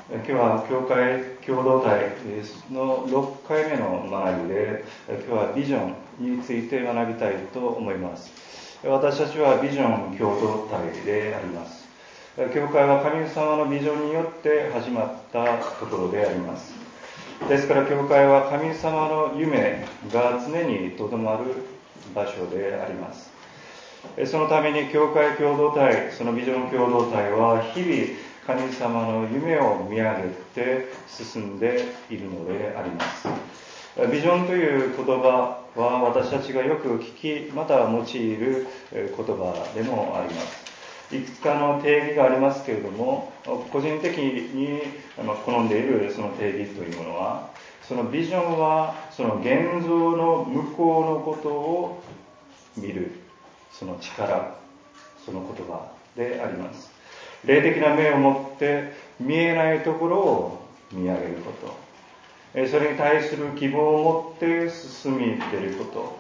今日は教会共同体の6回目の学びで、今日はビジョンについて学びたいと思います。私たちはビジョン共同体であります。教会は神様のビジョンによって始まったところであります。ですから教会は神様の夢が常にとどまる場所であります。そのために教会共同体、そのビジョン共同体は日々神様の夢を見上げて進んでいるのであります。ビジョンという言葉は私たちがよく聞き、また用いる言葉でもあります。いくつかの定義がありますけれども、個人的に好んでいるその定義というものは、そのビジョンはその現像の向こうのことを見る、その力、その言葉であります。霊的な目を持って見えないところを見上げること、それに対する希望を持って進み出ること、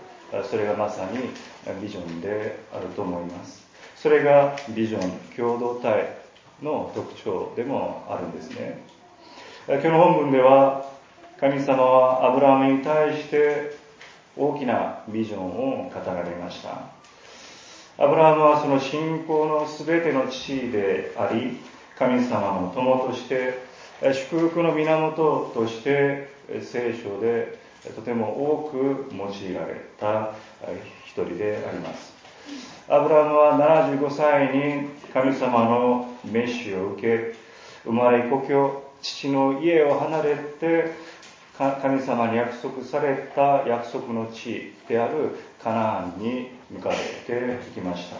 それがまさにビジョンであると思います。それがビジョン共同体の特徴でもあるんですね。今日の本文では神様はアブラハムに対して大きなビジョンを語られました。アブラハムはその信仰のすべての父であり、神様の友として、祝福の源として聖書でとても多く用いられた一人であります。アブラハムは75歳に神様の召しを受け、生まれ故郷、父の家を離れて、神様に約束された約束の地であるカナアンに向かっていきました。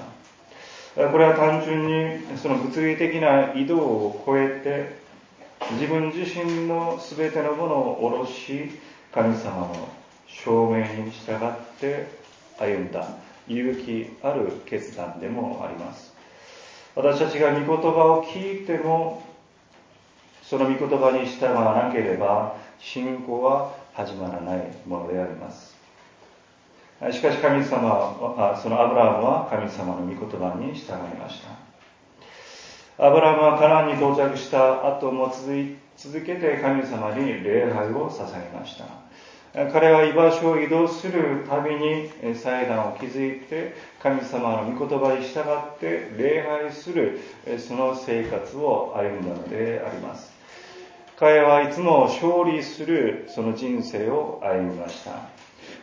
これは単純にその物理的な移動を超えて、自分自身の全てのものを下ろし、神様の証明に従って歩んだ勇気ある決断でもあります。私たちが御言葉を聞いても、その御言葉に従わなければ信仰は始まらないものであります。しかし神様は、そのアブラハムは神様の御言葉に従いました。アブラハムはカナンに到着した後も続けて神様に礼拝を捧げました。彼は居場所を移動するたびに祭壇を築いて神様の御言葉に従って礼拝するその生活を歩んだのであります。彼はいつも勝利するその人生を歩みました。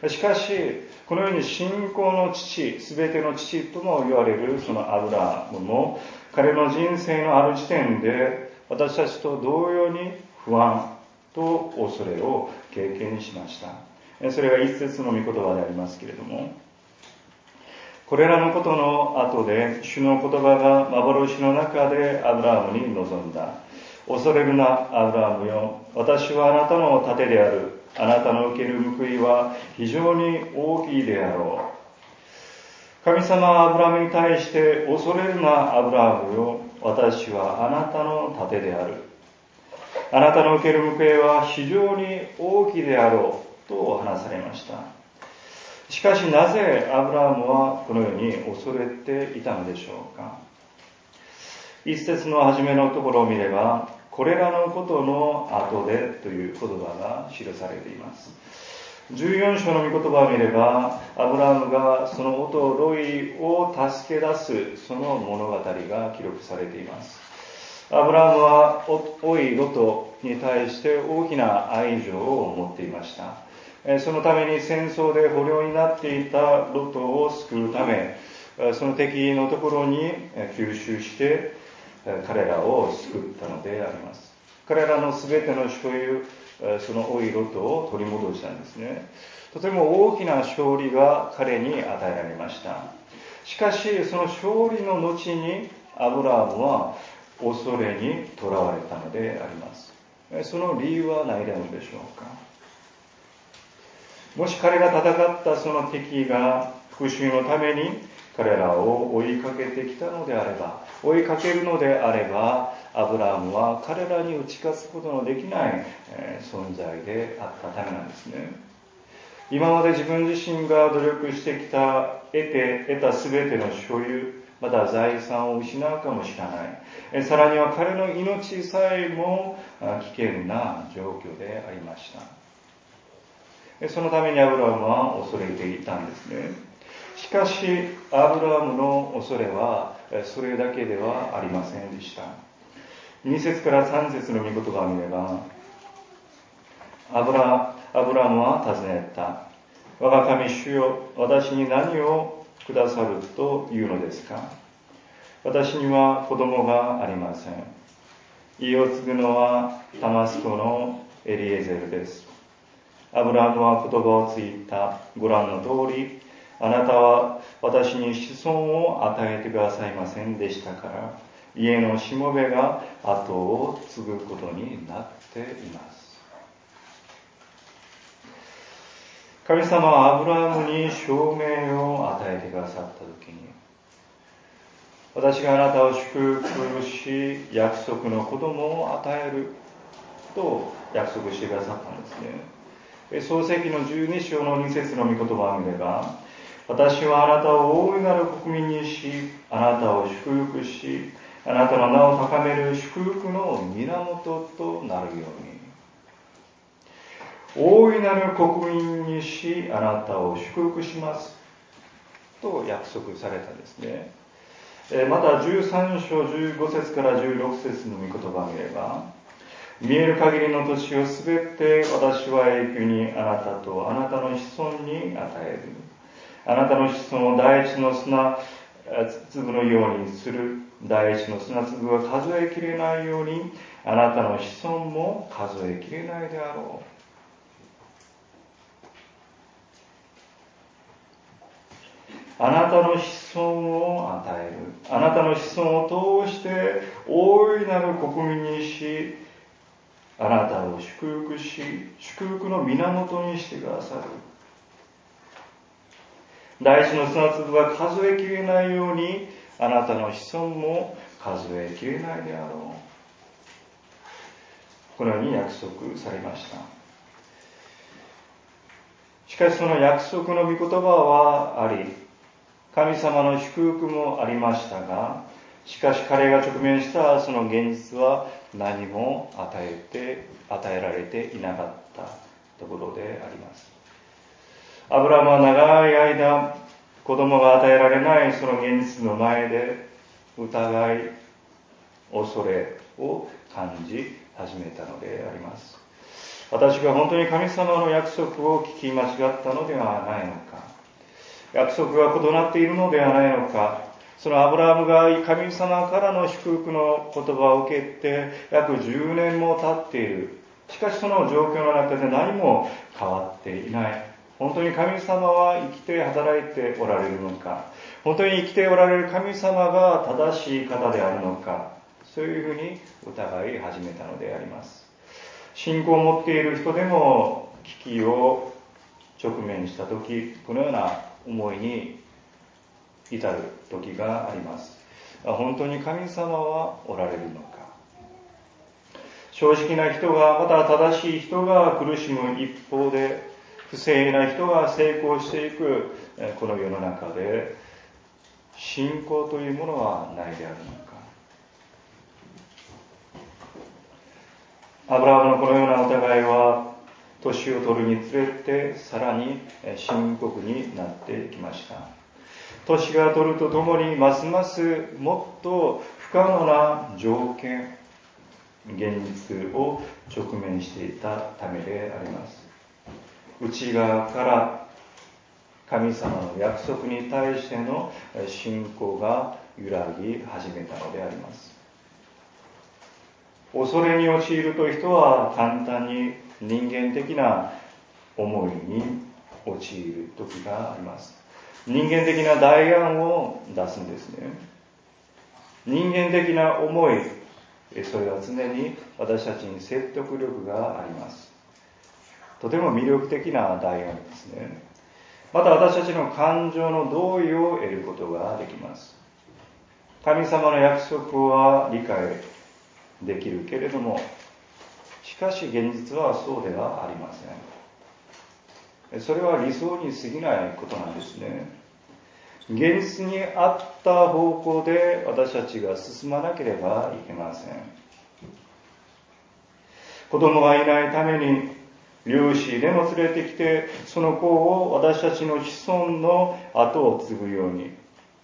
しかしこのように信仰の父、すべての父とも言われるそのアブラハムも彼の人生のある時点で私たちと同様に不安と恐れを経験しました。それが一節の御言葉でありますけれども、これらのことの後で主の言葉が幻の中でアブラハムに臨んだ。恐れるな、アブラハムよ。私はあなたの盾である。あなたの受ける報いは非常に大きいであろう。神様はアブラハムに対して、恐れるな、アブラハムよ。私はあなたの盾である。あなたの受ける報いは非常に大きいであろうと話されました。しかしなぜアブラハムはこのように恐れていたのでしょうか。一節の初めのところを見れば、これらのことの後でという言葉が記されています。14章の御言葉を見れば、アブラハムがその夫ロイを助け出すその物語が記録されています。アブラハムは老いロトに対して大きな愛情を持っていました。そのために戦争で捕虜になっていたロトを救うため、その敵のところに吸収して彼らを救ったのであります。彼らのすべての所有、その老いロトを取り戻したんですね。とても大きな勝利が彼に与えられました。しかしその勝利の後にアブラハムは恐れにとらわれたのであります。その理由は何であるのでしょうか。もし彼が戦ったその敵が復讐のために彼らを追いかけてきたのであれば、追いかけるのであれば、アブラハムは彼らに打ち勝つことのできない存在であったためなんですね。今まで自分自身が努力してきた得たすべての所有、 また財産を失うかもしれない。さらには彼の命さえも危険な状況でありました。そのためにアブラハムは恐れていたんですね。しかしアブラハムの恐れはそれだけではありませんでした。2節から3節の御言葉を見れば、アブラハムは尋ねた。我が神主よ、私に何をくださるというのですか。私には子供がありません。家を継ぐのはダマスコのエリエゼルです。アブラハムは言葉をついた。ご覧の通り、あなたは私に子孫を与えてくださいませんでしたから、家のしもべが後を継ぐことになっています。神様はアブラハムに証明を与えてくださったときに、私があなたを祝福し、約束の子供を与えると約束してくださったんですね。創世記の12章の2節の御言葉を見れば、私はあなたを大いなる国民にし、あなたを祝福し、あなたの名を高める祝福の源となるように。大いなる国民にし、あなたを祝福しますと約束されたんですね。また13章15節から16節の御言葉を見れば、見える限りの土地をすべて私は永久にあなたとあなたの子孫に与える。あなたの子孫を大地の砂粒のようにする。大地の砂粒が数えきれないように、あなたの子孫も数えきれないであろう。あなたの子孫を与える。あなたの子孫を通して大いなる国民にし、あなたを祝福し、祝福の源にしてくださる。大地の砂粒が数えきれないように、あなたの子孫も数えきれないであろう。このように約束されました。しかしその約束の御言葉はあり、神様の祝福もありましたが、しかし彼が直面したその現実は何も与えられていなかったところであります。アブラハムは長い間子供が与えられないその現実の前で疑い、恐れを感じ始めたのであります。私が本当に神様の約束を聞き間違ったのではないのか、約束が異なっているのではないのか、そのアブラハムが神様からの祝福の言葉を受けて約10年も経っている。しかしその状況の中で何も変わっていない。本当に神様は生きて働いておられるのか、本当に生きておられる神様が正しい方であるのか、そういうふうに疑い始めたのであります。信仰を持っている人でも危機を直面したとき、このような思いに至る時があります。本当に神様はおられるのか。正直な人が、また正しい人が苦しむ一方で、不正な人が成功していくこの世の中で、信仰というものはないであるのか。アブラハムのこのような疑いは、年を取るにつれてさらに深刻になってきました。年が取るとともにますますもっと不可能な条件、現実を直面していたためであります。内側から神様の約束に対しての信仰が揺らぎ始めたのであります。恐れに陥ると人は簡単に人間的な思いに陥る時があります。人間的な代案を出すんですね。人間的な思い、それは常に私たちに説得力があります。とても魅力的な代案ですね。また私たちの感情の同意を得ることができます。神様の約束は理解できるけれども、しかし現実はそうではありません。それは理想に過ぎないことなんですね。 現実に合った方向で私たちが進まなければいけません。子供がいないために漁師でも連れてきて、その子を私たちの子孫の後を継ぐように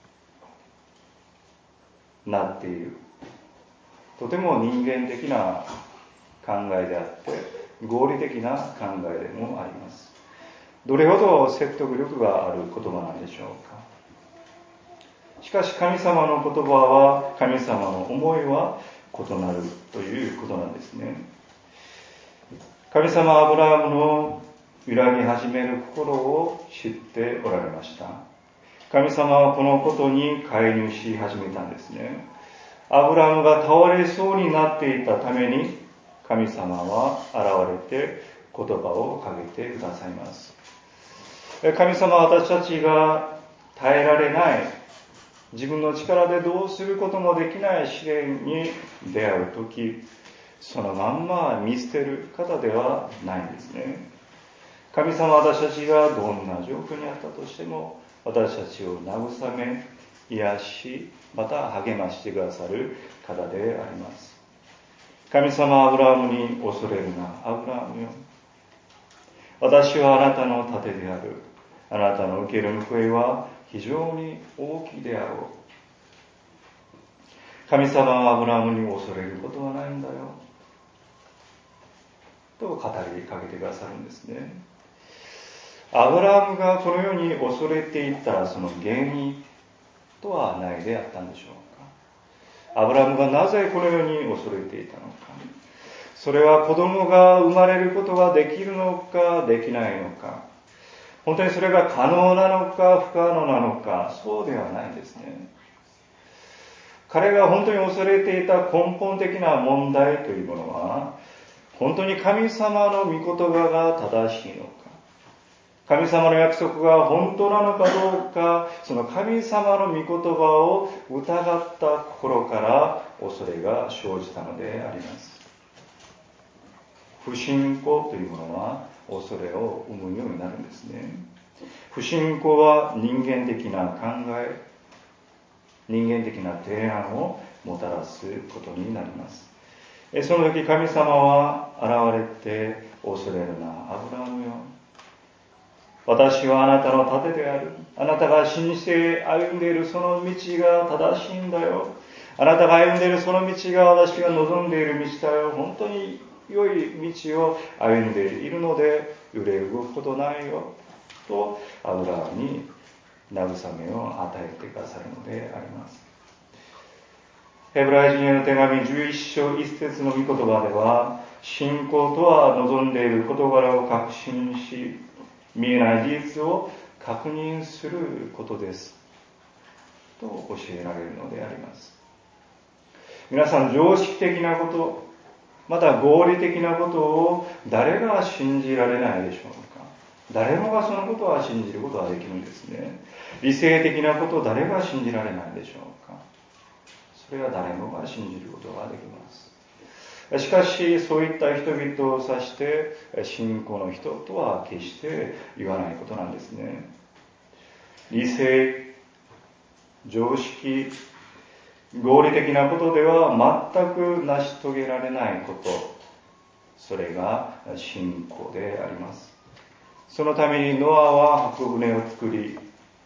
なっている。とても人間的な考えであって合理的な考えでもあります。どれほど説得力がある言葉なんでしょうか。しかし神様の言葉は、神様の思いは異なるということなんですね。神様はアブラハムの揺らぎ始める心を知っておられました。神様はこのことに介入し始めたんですね。アブラハムが倒れそうになっていたために、神様は現れて言葉をかけてくださいます。神様は私たちが耐えられない、自分の力でどうすることもできない試練に出会うとき、そのまんま見捨てる方ではないんですね。神様は私たちがどんな状況にあったとしても、私たちを慰め、癒し、また励ましてくださる方であります。神様はアブラハムに恐れるな、アブラハムよ。私はあなたの盾である。あなたの受ける報いは非常に大きいであろう。神様はアブラハムに恐れることはないんだよ。と語りかけてくださるんですね。アブラハムがこのように恐れていったその原因とはないであったんでしょうか。アブラハムがなぜこのように恐れていたのか。それは子供が生まれることができるのかできないのか。本当にそれが可能なのか不可能なのか、そうではないんですね。彼が本当に恐れていた根本的な問題というものは、本当に神様の御言葉が正しいのか、神様の約束が本当なのかどうか、その神様の御言葉を疑った心から恐れが生じたのであります。不信仰というものは恐れを生むようになるんですね。不信仰は人間的な考え、人間的な提案をもたらすことになります。その時神様は現れて、恐れるな、アブラハムよ。私はあなたの盾である。あなたが信じて歩んでいるその道が正しいんだよ。あなたが歩んでいるその道が私が望んでいる道だよ。本当に良い道を歩んでいるので揺れ動くことないよ。とアブラハムに慰めを与えてくださるのであります。ヘブライ人への手紙11章1節の御言葉では、信仰とは望んでいる事柄を確信し、見えない事実を確認することですと教えられるのであります。皆さん、常識的なこと、また合理的なことを誰が信じられないでしょうか。誰もがそのことは信じることはできるんですね。理性的なことを誰が信じられないでしょうか。それは誰もが信じることができます。しかしそういった人々を指して信仰の人とは決して言わないことなんですね。理性、常識、合理的なことでは全く成し遂げられないこと、それが信仰であります。そのためにノアは箱舟を作り、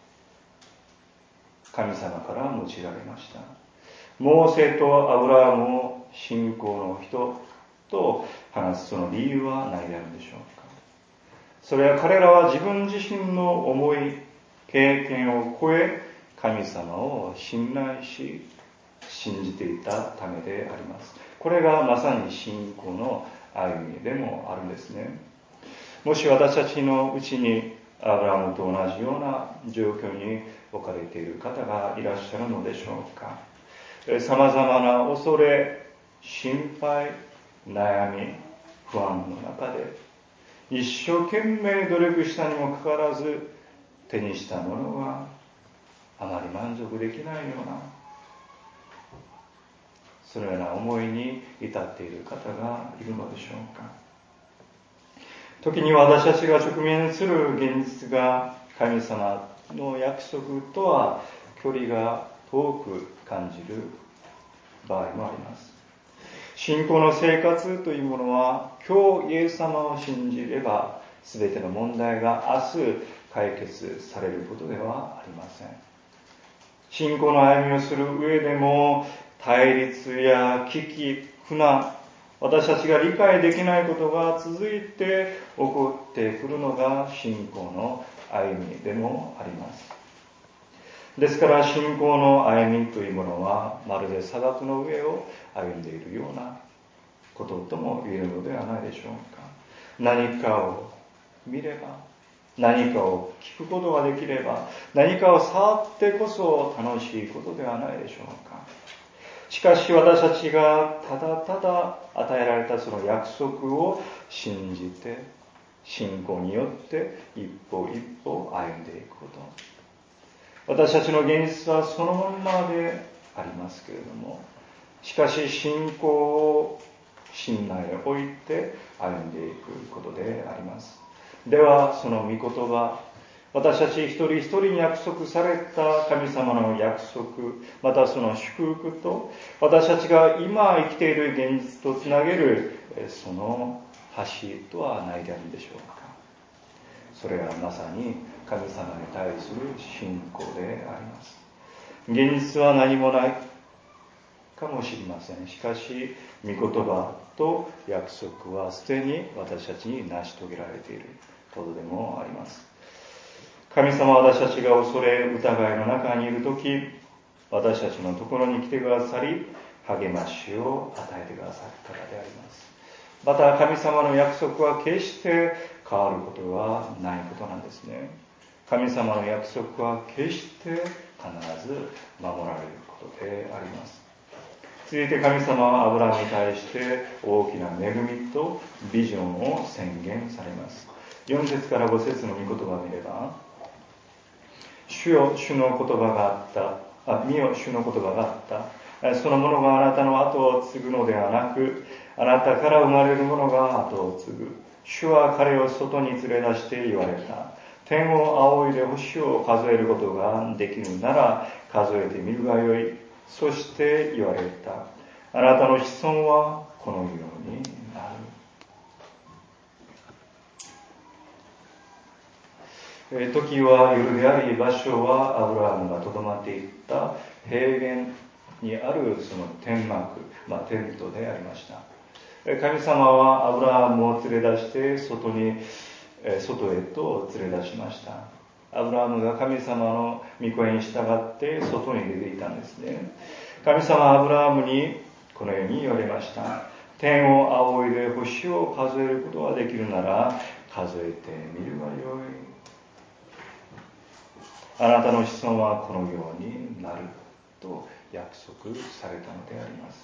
神様から用いられました。モーセとアブラハムを信仰の人と話すその理由は何であるんでしょうか。それは彼らは自分自身の思い、経験を超え、神様を信頼し、信じていたためであります。これがまさに信仰の歩みでもあるんですね。もし私たちのうちにアブラハムと同じような状況に置かれている方がいらっしゃるのでしょうか。様々な恐れ、心配、悩み、不安の中で一生懸命努力したにもかかわらず手にしたものがあまり満足できないような、そのような思いに至っている方がいるのでしょうか。時には私たちが直面する現実が神様の約束とは距離が遠く感じる場合もあります。信仰の生活というものは、今日イエス様を信じれば全ての問題が明日解決されることではありません。信仰の歩みをする上でも対立や危機、苦難、私たちが理解できないことが続いて起こってくるのが信仰の歩みでもあります。ですから信仰の歩みというものはまるで砂漠の上を歩んでいるようなこととも言えるのではないでしょうか。何かを見れば、何かを聞くことができれば、何かを触ってこそ楽しいことではないでしょうか。しかし私たちがただただ与えられたその約束を信じて、信仰によって一歩一歩歩んでいくこと。私たちの現実はそのままでありますけれども、しかし信仰を信頼を置いて歩んでいくことであります。ではその御言葉、私たち一人一人に約束された神様の約束、またその祝福と私たちが今生きている現実とつなげるその橋とはないであるでしょうか。それはまさに神様に対する信仰であります。現実は何もないかもしれません。しかし御言葉と約束はすでに私たちに成し遂げられていることでもあります。神様は私たちが恐れ疑いの中にいるとき、私たちのところに来てくださり、励ましを与えてくださる方であります。また神様の約束は決して変わることはないことなんですね。神様の約束は決して必ず守られることであります。続いて神様はアブラハムに対して大きな恵みとビジョンを宣言されます。4節から5節の御言葉を見れば、主よ、主の言葉があった。見よ、主の言葉があった。そのものがあなたの後を継ぐのではなく、あなたから生まれるものが後を継ぐ。主は彼を外に連れ出して言われた。天を仰いで星を数えることができるなら数えてみるがよい。そして言われた。あなたの子孫はこのようになる。時は夜であり、場所はアブラハムがとどまっていった平原にあるその天幕、テントでありました。神様はアブラハムを連れ出して外へと連れ出しました。アブラハムが神様の御声に従って外に出ていたんですね。神様はアブラハムにこのように言われました。天を仰いで星を数えることができるなら数えてみるがよい。あなたの子孫はこのようになると約束されたのであります。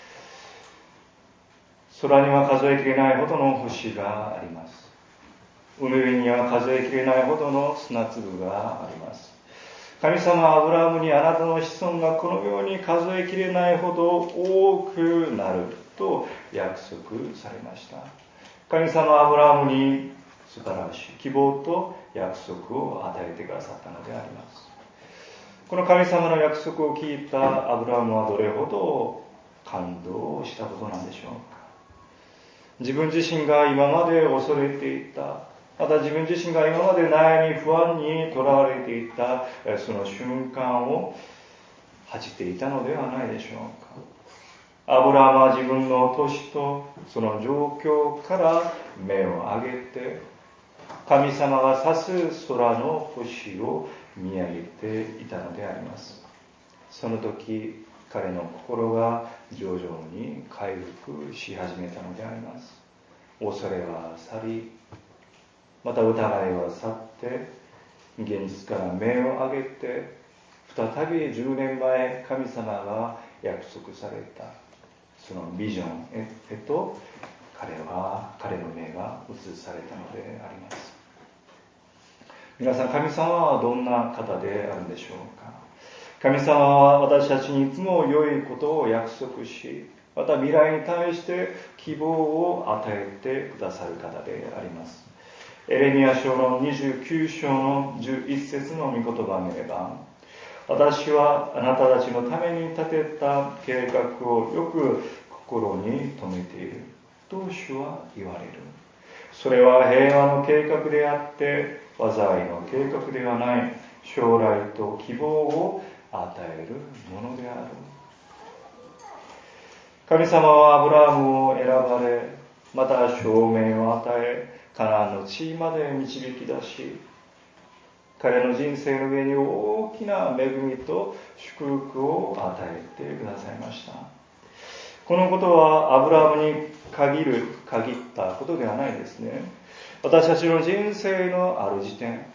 空には数えきれないほどの星があります。海上には数えきれないほどの砂粒があります。神様はアブラハムにあなたの子孫がこのように数えきれないほど多くなると約束されました。神様はアブラハムに素晴らしい希望と約束を与えてくださったのであります。この神様の約束を聞いたアブラハムはどれほど感動したことなんでしょうか。自分自身が今まで恐れていた、また自分自身が今まで悩み不安にとらわれていたその瞬間を恥じていたのではないでしょうか。アブラハムは自分の年とその状況から目を上げて神様が指す空の星を見上げていたのであります。その時彼の心が徐々に回復し始めたのであります。恐れは去り、また疑いは去って現実から目を上げて再び10年前神様が約束されたそのビジョンへと彼の目が移されたのであります。皆さん、神様はどんな方であるんでしょうか。神様は私たちにいつも良いことを約束し、また未来に対して希望を与えてくださる方であります。 エレミヤ書の29章の11節の御言葉を見れば、私はあなたたちのために立てた計画をよく心に留めていると主は言われる。それは平和の計画であって災いの計画ではない、将来と希望を与えるものである。神様はアブラハムを選ばれ、また証明を与え、カナンの地まで導き出し、彼の人生の上に大きな恵みと祝福を与えてくださいました。このことはアブラハムに限ったことではないですね。私たちの人生のある時点、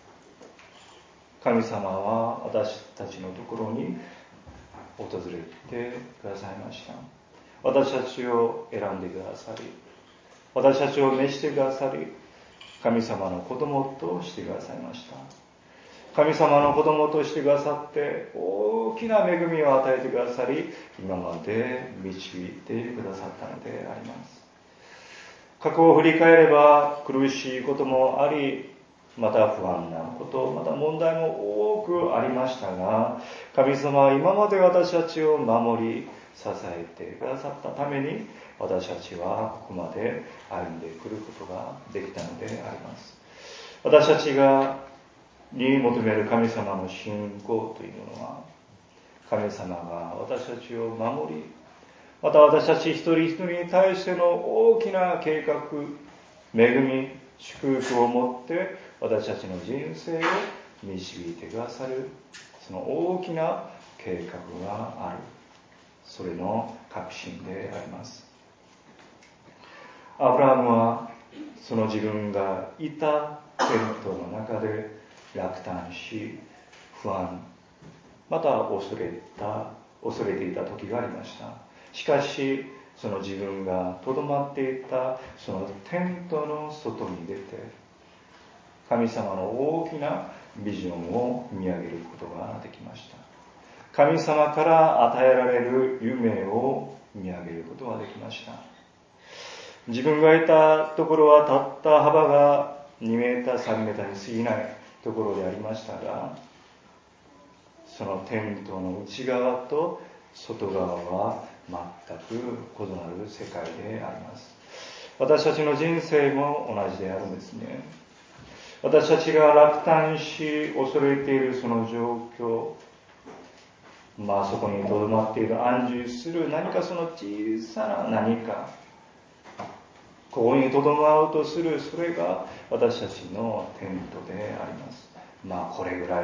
神様は私たちのところに訪れてくださいました。私たちを選んでくださり、私たちを召してくださり、神様の子供としてくださいました。神様の子供としてくださって大きな恵みを与えてくださり、今まで導いてくださったのであります。過去を振り返れば苦しいこともあり、また不安なこと、また問題も多くありましたが、神様は今まで私たちを守り支えてくださったために、私たちはここまで歩んでくることができたのであります。私たちに求める神様の信仰というものは、神様が私たちを守り、また私たち一人一人に対しての大きな計画、恵み、祝福を持って私たちの人生を導いてくださる、その大きな計画がある、それの確信であります。アブラハムはその自分がいたテントの中で落胆し、不安、また恐れていた時がありました。しかしその自分がとどまっていたそのテントの外に出て、神様の大きなビジョンを見上げることができました。神様から与えられる夢を見上げることができました。自分がいたところはたった幅が2メーター3メーターに過ぎないところでありましたが、そのテントの内側と外側は全く異なる世界であります。私たちの人生も同じであるんですね。私たちが落胆し恐れているその状況、そこにとどまっている安住する何かその小さな何か、ここにとどまろうとする、それが私たちのテントであります。これぐら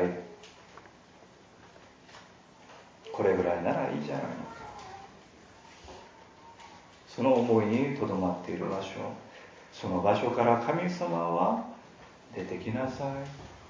いならいいじゃないのか、その思いにとどまっている場所、その場所から神様は出てきなさい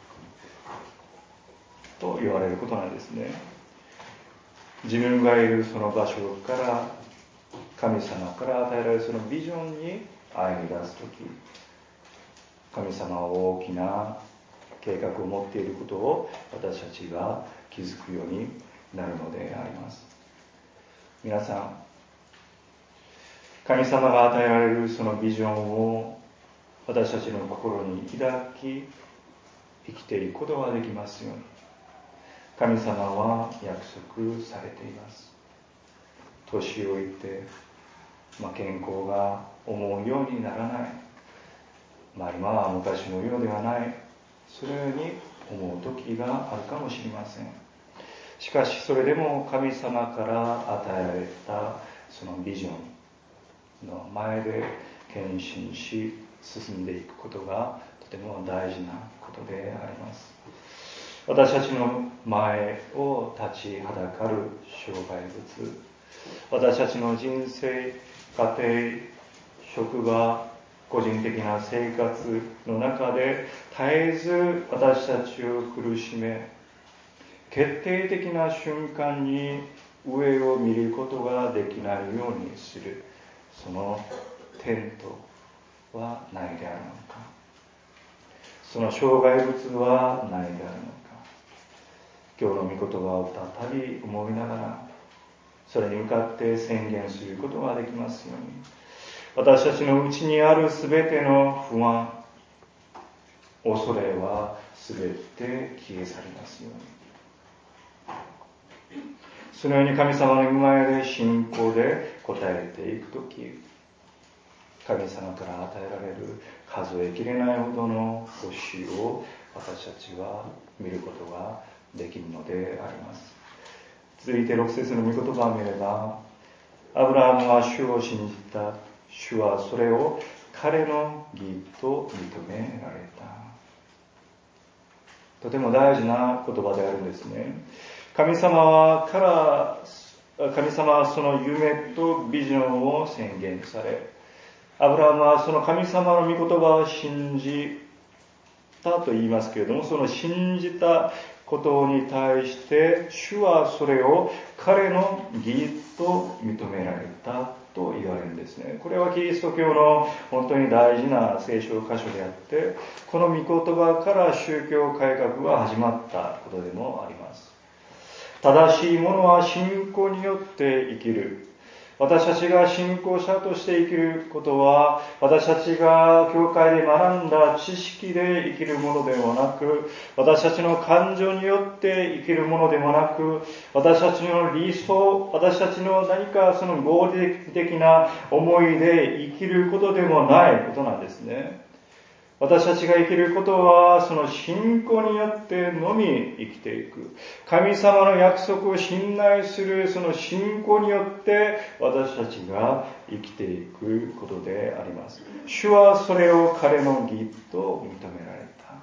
と言われることなんですね。自分がいるその場所から神様から与えられるそのビジョンに歩み出すとき、神様は大きな計画を持っていることを私たちが気づくようになるのであります。皆さん、神様が与えられるそのビジョンを私たちの心に抱き生きていくことができますように、神様は約束されています。年老いて、健康が思うようにならない、今は昔のようではない、そのように思う時があるかもしれません。しかしそれでも神様から与えられたそのビジョンの前で献身し進んでいくことがとても大事なことであります。私たちの前を立ちはだかる障害物、私たちの人生、家庭、職場、個人的な生活の中で絶えず私たちを苦しめ、決定的な瞬間に上を見ることができないようにする、そのテントは何であるのか、その障害物は何であるのか、今日の御言葉を再び思いながら、それに向かって宣言することができますように、私たちのうちにあるすべての不安、 恐れはすべて消え去りますように。そのように神様の御前で信仰で応えていくとき、神様から与えられる数えきれないほどの報酬を私たちは見ることができるのであります。続いて6節の御言葉を見れば、アブラハムは主を信じた。主はそれを彼の義と認められた。とても大事な言葉であるんですね。神様はその夢とビジョンを宣言され、アブラハムはその神様の御言葉を信じたと言いますけれども、その信じたことに対して主はそれを彼の義と認められたと言われるんですね。これはキリスト教の本当に大事な聖書箇所であって、この御言葉から宗教改革が始まったことでもあります。正しいものは信仰によって生きる。私たちが信仰者として生きることは、私たちが教会で学んだ知識で生きるものでもなく、私たちの感情によって生きるものでもなく、私たちの理想、私たちの何かその合理的な思いで生きることでもないことなんですね。私たちが生きることは、その信仰によってのみ生きていく。神様の約束を信頼するその信仰によって私たちが生きていくことであります。主はそれを彼の義と認められ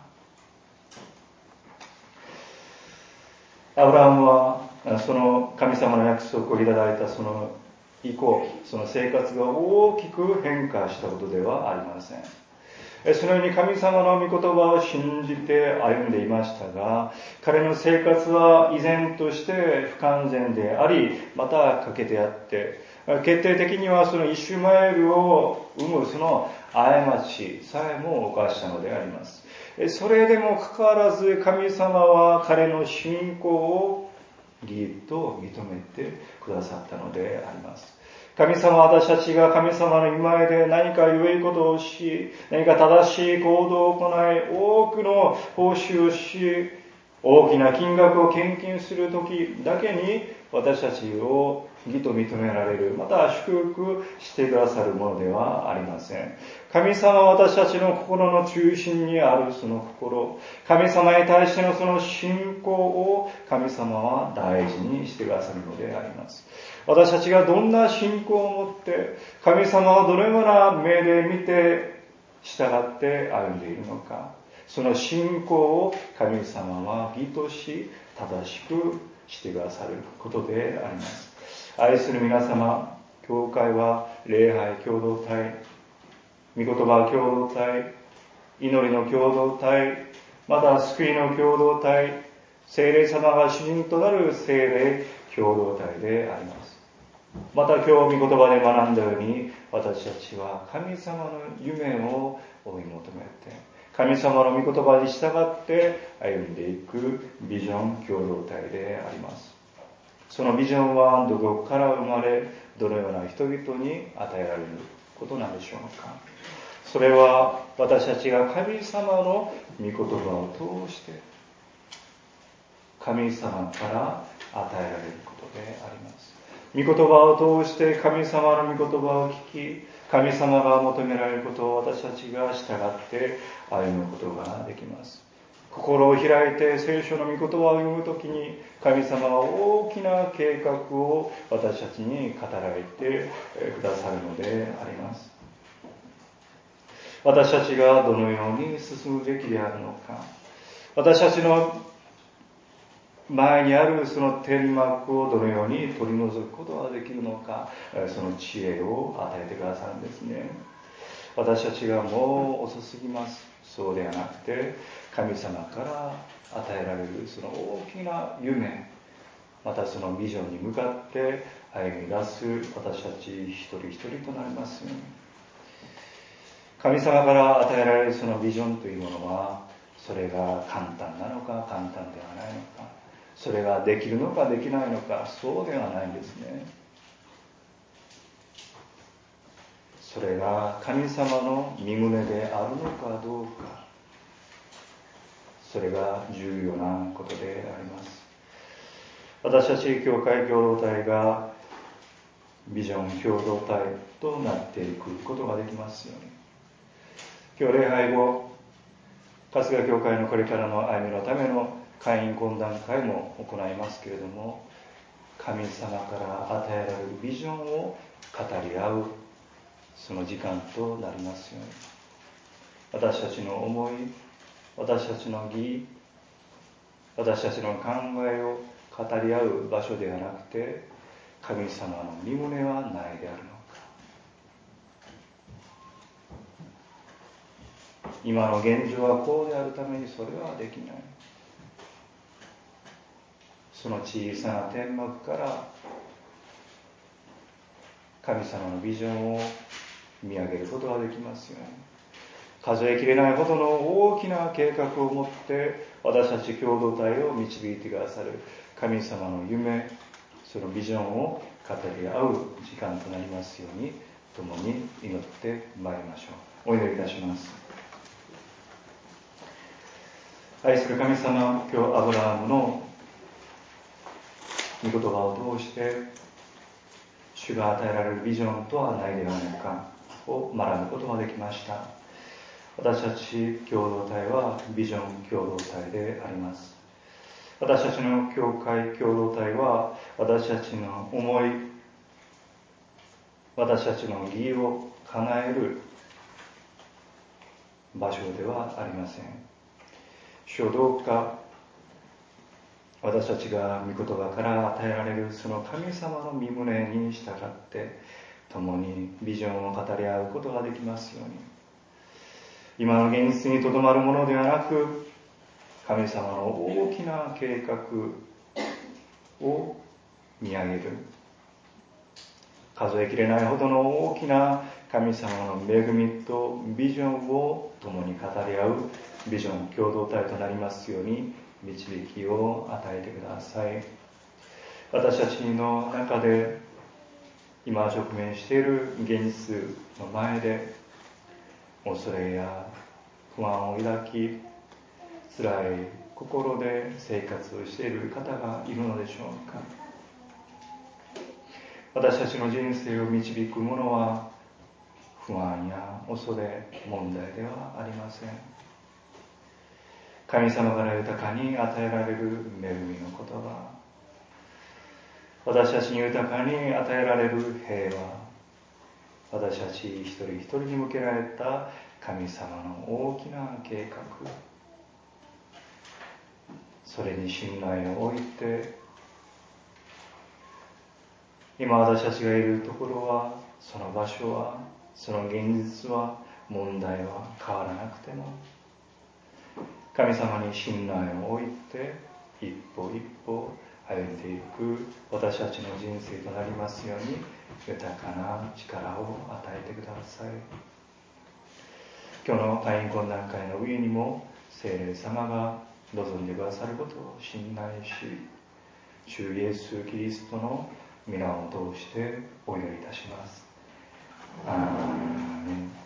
た。アブラハムはその神様の約束をいただいたその以降、その生活が大きく変化したことではありません。そのように神様の御言葉を信じて歩んでいましたが、彼の生活は依然として不完全であり、また欠けてあって、決定的にはそのイシュマエルを生むその過ちさえも犯したのであります。それでもかかわらず神様は彼の信仰を義と認めてくださったのであります。神様は私たちが神様の御前で何か良いことをし、何か正しい行動を行い、多くの報酬をし、大きな金額を献金するときだけに私たちを義と認められる、また祝福してくださるものではありません。神様は私たちの心の中心にあるその心、神様に対してのその信仰を神様は大事にしてくださるのであります。私たちがどんな信仰を持って、神様をどのような目で見て従って歩んでいるのか、その信仰を神様は義とし正しくしてくださることであります。愛する皆様、教会は礼拝共同体、御言葉共同体、祈りの共同体、また救いの共同体、聖霊様が主人となる聖霊共同体であります。また今日御言葉で学んだように、私たちは神様の夢を追い求めて、神様の御言葉に従って歩んでいくビジョン共同体であります。そのビジョンはどこから生まれ、どのような人々に与えられることなんでしょうか。それは私たちが神様の御言葉を通して神様から与えられることであります。御言葉を通して神様の御言葉を聞き、神様が求められることを私たちが従って歩むことができます。心を開いて聖書の御言葉を読むときに、神様は大きな計画を私たちに語られてくださるのであります。私たちがどのように進むべきであるのか、私たちの前にあるその天幕をどのように取り除くことができるのか、その知恵を与えてくださるんですね。私たちがもう遅すぎます。そうではなくて、神様から与えられるその大きな夢、またそのビジョンに向かって歩み出す私たち一人一人となりますように。神様から与えられるそのビジョンというものは、それが簡単なのか簡単ではないのか、それができるのかできないのか、そうではないんですね。それが神様の御胸であるのかどうか、 それが重要なことであります。私たち教会共同体がビジョン共同体となっていくことができますように。今日礼拝後、春日教会のこれからの歩みのための会員懇談会も行いますけれども、神様から与えられるビジョンを語り合うその時間となりますように。私たちの思い、私たちの義、私たちの考えを語り合う場所ではなくて、神様の御胸はないであるのか。今の現状はこうであるためにそれはできない。その小さな天幕から神様のビジョンを見上げることができますように。数えきれないほどの大きな計画を持って私たち共同体を導いてくださる神様の夢、そのビジョンを語り合う時間となりますように、共に祈ってまいりましょう。お祈りいたします。愛する神様、今日アブラハムの御言葉を通して主が与えられるビジョンとはないではないかを学ぶことができました。私たち共同体はビジョン共同体であります。私たちの教会共同体は私たちの思い、私たちの義を叶える場所ではありません。主よ、どうか私たちが御言葉から与えられるその神様の御胸に従って共にビジョンを語り合うことができますように。今の現実にとどまるものではなく、神様の大きな計画を見上げる、数えきれないほどの大きな神様の恵みとビジョンを共に語り合うビジョン共同体となりますように導きを与えてください。私たちの中で今直面している現実の前で恐れや不安を抱き、辛い心で生活をしている方がいるのでしょうか。私たちの人生を導くものは不安や恐れ、問題ではありません。神様から豊かに与えられる恵みの言葉、私たちに豊かに与えられる平和、私たち一人一人に向けられた神様の大きな計画、それに信頼を置いて、今私たちがいるところは、その場所は、その現実は、問題は変わらなくても、神様に信頼を置いて一歩一歩歩んでいく私たちの人生となりますように、豊かな力を与えてください。今日の会員懇談会の上にも聖霊様が望んでくださることを信頼し、主イエス・キリストの皆を通してお祈りいたします。アーメン。